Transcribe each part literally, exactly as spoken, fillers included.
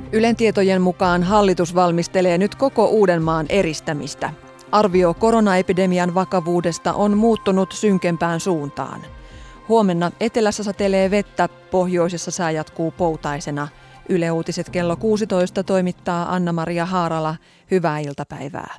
Ylen tietojen mukaan hallitus valmistelee nyt koko Uudenmaan eristämistä. Arvio koronaepidemian vakavuudesta on muuttunut synkempään suuntaan. Huomenna etelässä satelee vettä, pohjoisessa sää jatkuu poutaisena. Yle Uutiset kello kuusitoista toimittaa Anna-Maria Haarala. Hyvää iltapäivää.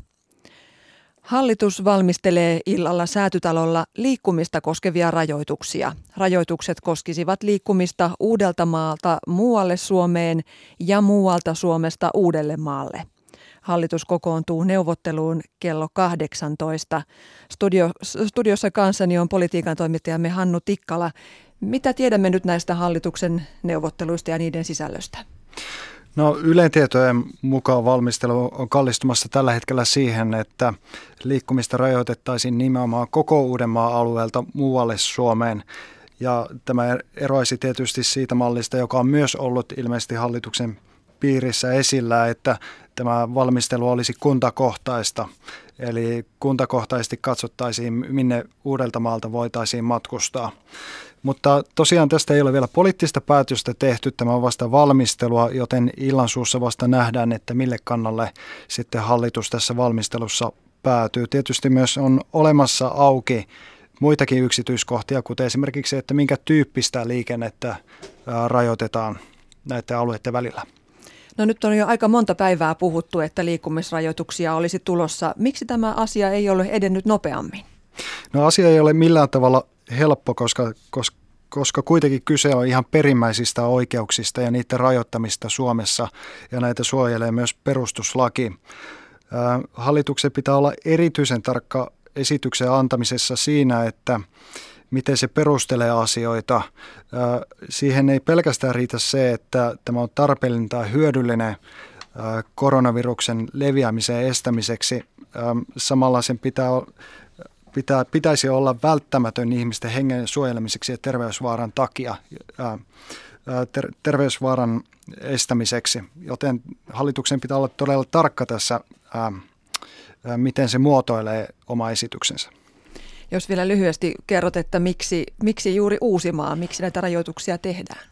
Hallitus valmistelee illalla Säätytalolla liikkumista koskevia rajoituksia. Rajoitukset koskisivat liikkumista Uudeltamaalta muualle Suomeen ja muualta Suomesta Uudellemaalle. Hallitus kokoontuu neuvotteluun kello kahdeksantoista. Studio, studiossa kanssani on politiikan toimittajamme Hannu Tikkala. Mitä tiedämme nyt näistä hallituksen neuvotteluista ja niiden sisällöstä? No, Ylen tietojen mukaan valmistelu on kallistumassa tällä hetkellä siihen, että liikkumista rajoitettaisiin nimenomaan koko Uudenmaan alueelta muualle Suomeen. Ja tämä eroaisi tietysti siitä mallista, joka on myös ollut ilmeisesti hallituksen piirissä esillä, että tämä valmistelu olisi kuntakohtaista. Eli kuntakohtaisesti katsottaisiin, minne Uudeltamaalta voitaisiin matkustaa. Mutta tosiaan tästä ei ole vielä poliittista päätöstä tehty, tämä on vasta valmistelua, joten illansuussa vasta nähdään, että mille kannalle sitten hallitus tässä valmistelussa päätyy. Tietysti myös on olemassa auki muitakin yksityiskohtia, kuten esimerkiksi, että minkä tyyppistä liikennettä rajoitetaan näiden alueiden välillä. No nyt on jo aika monta päivää puhuttu, että liikkumisrajoituksia olisi tulossa. Miksi tämä asia ei ole edennyt nopeammin? No asia ei ole millään tavalla helppo, koska, koska, koska kuitenkin kyse on ihan perimmäisistä oikeuksista ja niiden rajoittamista Suomessa, ja näitä suojelee myös perustuslaki. Hallituksen pitää olla erityisen tarkka esityksen antamisessa siinä, että miten se perustelee asioita. Siihen ei pelkästään riitä se, että tämä on tarpeellinen tai hyödyllinen koronaviruksen leviämisen estämiseksi. Samalla sen pitää, pitää, pitäisi olla välttämätön ihmisten hengen suojelemiseksi ja terveysvaaran takia, ter, terveysvaaran estämiseksi. Joten hallituksen pitää olla todella tarkka tässä, miten se muotoilee oma esityksensä. Jos vielä lyhyesti kerrot, että miksi, miksi juuri Uusimaa, miksi näitä rajoituksia tehdään?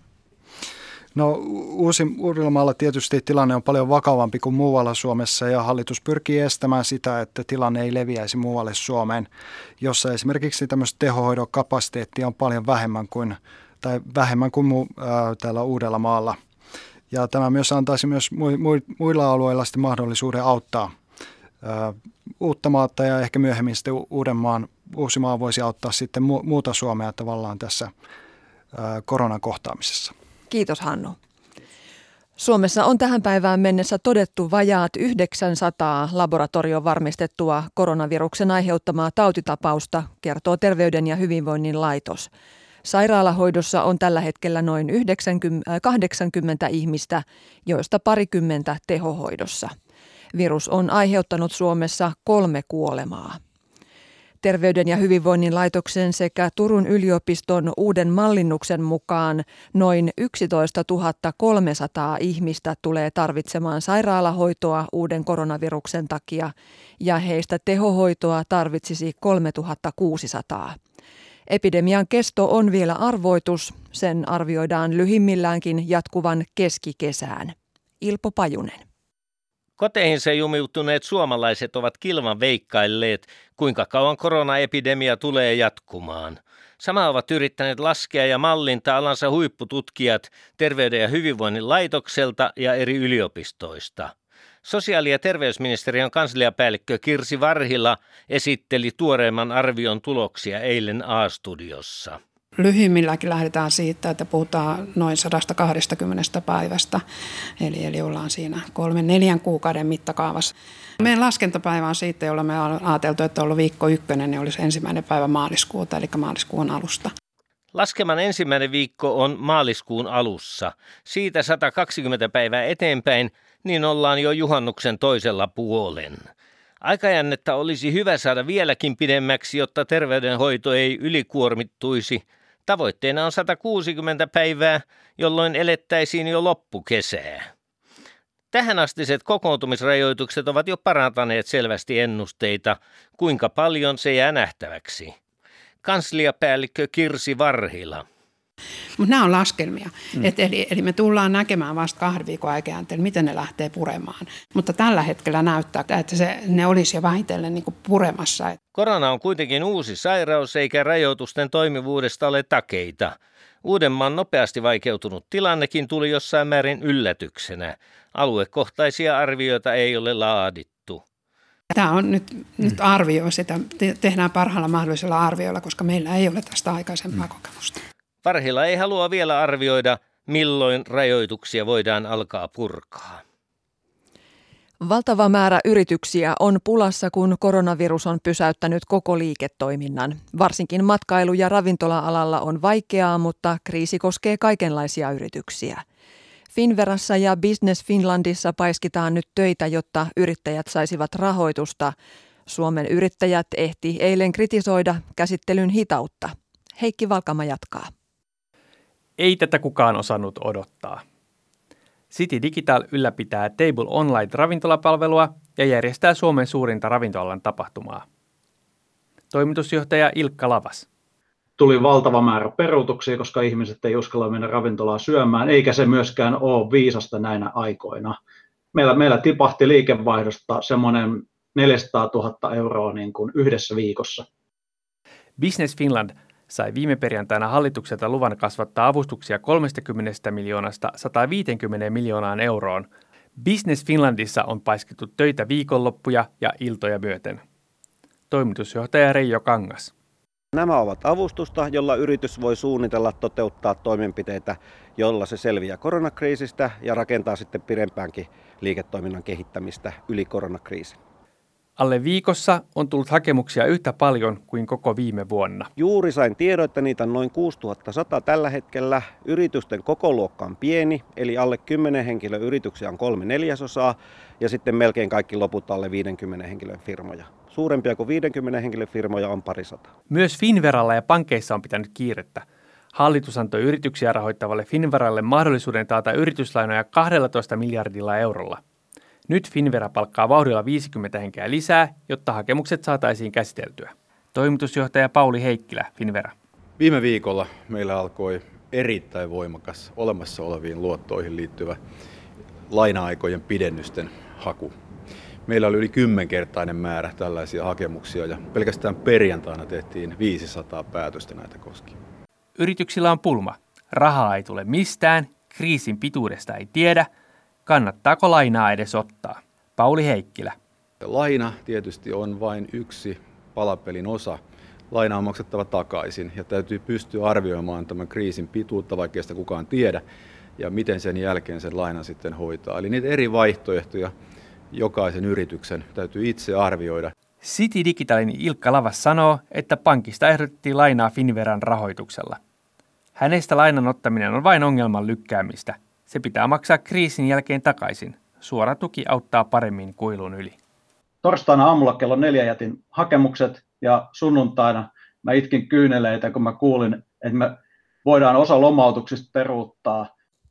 No Uusi, Uudellamaalla tietysti tilanne on paljon vakavampi kuin muualla Suomessa, ja hallitus pyrkii estämään sitä, että tilanne ei leviäisi muualle Suomeen, jossa esimerkiksi tämmöistä tehohoidon kapasiteettia on paljon vähemmän kuin, tai vähemmän kuin muu, ää, täällä Uudellamaalla. Ja tämä myös antaisi myös mu, mu, muilla alueilla sitten mahdollisuuden auttaa ää, Uuttamaata ja ehkä myöhemmin sitten Uudenmaan, Uusimaa voisi auttaa sitten muuta Suomea tavallaan tässä koronan kohtaamisessa. Kiitos Hannu. Suomessa on tähän päivään mennessä todettu vajaat yhdeksänsataa laboratorion varmistettua koronaviruksen aiheuttamaa tautitapausta, kertoo Terveyden ja hyvinvoinnin laitos. Sairaalahoidossa on tällä hetkellä noin kahdeksankymmentä ihmistä, joista parikymmentä tehohoidossa. Virus on aiheuttanut Suomessa kolme kuolemaa. Terveyden ja hyvinvoinnin laitoksen sekä Turun yliopiston uuden mallinnuksen mukaan noin yksitoistatuhatta kolmesataa ihmistä tulee tarvitsemaan sairaalahoitoa uuden koronaviruksen takia, ja heistä tehohoitoa tarvitsisi kolmetuhatta kuusisataa. Epidemian kesto on vielä arvoitus, sen arvioidaan lyhimmilläänkin jatkuvan keskikesään. Ilpo Pajunen. Koteihinsa jumiutuneet suomalaiset ovat kilvan veikkailleet, kuinka kauan koronaepidemia tulee jatkumaan. Sama ovat yrittäneet laskea ja mallintaa alansa huippututkijat Terveyden ja hyvinvoinnin laitokselta ja eri yliopistoista. Sosiaali- ja terveysministeriön kansliapäällikkö Kirsi Varhila esitteli tuoreimman arvion tuloksia eilen A-studiossa. Lyhyimmilläkin lähdetään siitä, että puhutaan noin sata kaksikymmentä päivästä, eli, eli ollaan siinä kolmen neljän kuukauden mittakaavassa. Meidän laskentapäivä on siitä, jolla me on ajateltu, että on ollut viikko ykkönen, niin olisi ensimmäinen päivä maaliskuuta, eli maaliskuun alusta. Laskeman ensimmäinen viikko on maaliskuun alussa. Siitä sata kaksikymmentä päivää eteenpäin, niin ollaan jo juhannuksen toisella puolen. Aikajännettä olisi hyvä saada vieläkin pidemmäksi, jotta terveydenhoito ei ylikuormittuisi. Tavoitteena on sata kuusikymmentä päivää, jolloin elettäisiin jo loppukesää. Tähänastiset kokoontumisrajoitukset ovat jo parantaneet selvästi ennusteita, kuinka paljon se jää nähtäväksi. Kansliapäällikkö Kirsi Varhila. Mutta nämä on laskelmia. Mm. Et eli, eli me tullaan näkemään vasta kahden viikon aikajänteellä, miten ne lähtee puremaan. Mutta tällä hetkellä näyttää, että se, ne olisi jo vähitellen niin kuin puremassa. Korona on kuitenkin uusi sairaus, eikä rajoitusten toimivuudesta ole takeita. Uudenmaan nopeasti vaikeutunut tilannekin tuli jossain määrin yllätyksenä. Aluekohtaisia arvioita ei ole laadittu. Tämä on nyt, mm. nyt arvio, sitä tehdään parhaalla mahdollisella arvioilla, koska meillä ei ole tästä aikaisempaa mm. kokemusta. Parhilla ei halua vielä arvioida, milloin rajoituksia voidaan alkaa purkaa. Valtava määrä yrityksiä on pulassa, kun koronavirus on pysäyttänyt koko liiketoiminnan. Varsinkin matkailu- ja ravintola-alalla on vaikeaa, mutta kriisi koskee kaikenlaisia yrityksiä. Finnverassa ja Business Finlandissa paiskitaan nyt töitä, jotta yrittäjät saisivat rahoitusta. Suomen yrittäjät ehti eilen kritisoida käsittelyn hitautta. Heikki Valkama jatkaa. Ei tätä kukaan osannut odottaa. City Digital ylläpitää Table Online-ravintolapalvelua ja järjestää Suomen suurinta ravintolan tapahtumaa. Toimitusjohtaja Ilkka Lavas. Tuli valtava määrä peruutuksia, koska ihmiset ei uskalla mennä ravintolaa syömään, eikä se myöskään ole viisasta näinä aikoina. Meillä, meillä tipahti liikevaihdosta semmoinen neljäsataatuhatta euroa niin kuin yhdessä viikossa. Business Finland sai viime perjantaina hallitukselta luvan kasvattaa avustuksia kolmekymmentä miljoonasta sata viisikymmentä miljoonaan euroon. Business Finlandissa on paiskittu töitä viikonloppuja ja iltoja myöten. Toimitusjohtaja Reijo Kangas. Nämä ovat avustusta, jolla yritys voi suunnitella toteuttaa toimenpiteitä, jolla se selviää koronakriisistä ja rakentaa sitten pidempäänkin liiketoiminnan kehittämistä yli koronakriisin. Alle viikossa on tullut hakemuksia yhtä paljon kuin koko viime vuonna. Juuri sain tiedon, että niitä on noin kuusituhatta sata tällä hetkellä. Yritysten kokoluokka on pieni, eli alle kymmenen henkilön yrityksiä on kolme neljäsosaa ja sitten melkein kaikki loput alle viidenkymmenen henkilön firmoja. Suurempia kuin viidenkymmenen henkilön firmoja on parisata. Myös Finnveralla ja pankeissa on pitänyt kiirettä. Hallitus antoi yrityksiä rahoittavalle Finnveralle mahdollisuuden taata yrityslainoja kaksitoista miljardilla eurolla. Nyt Finnvera palkkaa vauhdilla viisikymmentä henkeä lisää, jotta hakemukset saataisiin käsiteltyä. Toimitusjohtaja Pauli Heikkilä, Finnvera. Viime viikolla meillä alkoi erittäin voimakas olemassa oleviin luottoihin liittyvä laina-aikojen pidennysten haku. Meillä oli yli kymmenkertainen määrä tällaisia hakemuksia ja pelkästään perjantaina tehtiin viisisataa päätöstä näitä koskien. Yrityksillä on pulma. Rahaa ei tule mistään, kriisin pituudesta ei tiedä. Kannattaako lainaa edes ottaa? Pauli Heikkilä. Laina tietysti on vain yksi palapelin osa. Laina on maksettava takaisin ja täytyy pystyä arvioimaan tämän kriisin pituutta, vaikka sitä kukaan tiedä, ja miten sen jälkeen sen lainan sitten hoitaa. Eli niitä eri vaihtoehtoja jokaisen yrityksen täytyy itse arvioida. City Digitalin Ilkka Lavas sanoo, että pankista ehdotettiin lainaa Finnveran rahoituksella. Hänestä lainan ottaminen on vain ongelman lykkäämistä. Se pitää maksaa kriisin jälkeen takaisin. Suora tuki auttaa paremmin kuilun yli. Torstaina aamulla kello neljä jätin hakemukset ja sunnuntaina mä itkin kyyneleitä, kun mä kuulin, että me voidaan osa lomautuksista peruuttaa.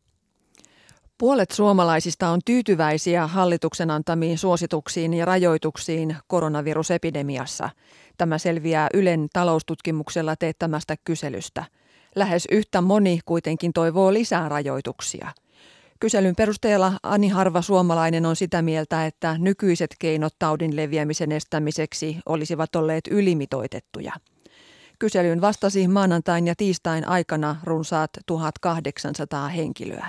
Puolet suomalaisista on tyytyväisiä hallituksen antamiin suosituksiin ja rajoituksiin koronavirusepidemiassa. Tämä selviää Ylen taloustutkimuksella teettämästä kyselystä. Lähes yhtä moni kuitenkin toivoo lisää rajoituksia. Kyselyn perusteella ani harva suomalainen on sitä mieltä, että nykyiset keinot taudin leviämisen estämiseksi olisivat olleet ylimitoitettuja. Kyselyyn vastasi maanantain ja tiistain aikana runsaat tuhatkahdeksansataa henkilöä.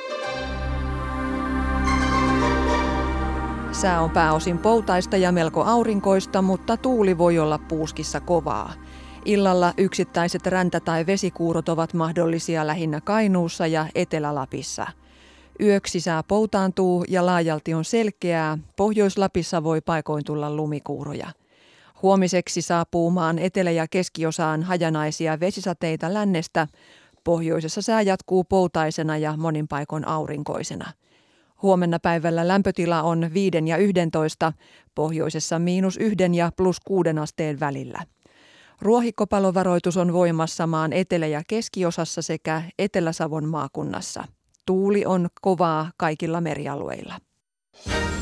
Sää on pääosin poutaista ja melko aurinkoista, mutta tuuli voi olla puuskissa kovaa. Illalla yksittäiset räntä- tai vesikuurot ovat mahdollisia lähinnä Kainuussa ja Etelä-Lapissa. Yöksi sää poutaantuu ja laajalti on selkeää. Pohjois-Lapissa voi paikoin tulla lumikuuroja. Huomiseksi saapuu maan etelä- ja keskiosaan hajanaisia vesisateita lännestä. Pohjoisessa sää jatkuu poutaisena ja monin paikoin aurinkoisena. Huomenna päivällä lämpötila on viiden ja yhdentoista, pohjoisessa miinus yhden ja plus kuuden asteen välillä. Ruohikkopalovaroitus on voimassa maan etelä- ja keskiosassa sekä Etelä-Savon maakunnassa. Tuuli on kovaa kaikilla merialueilla.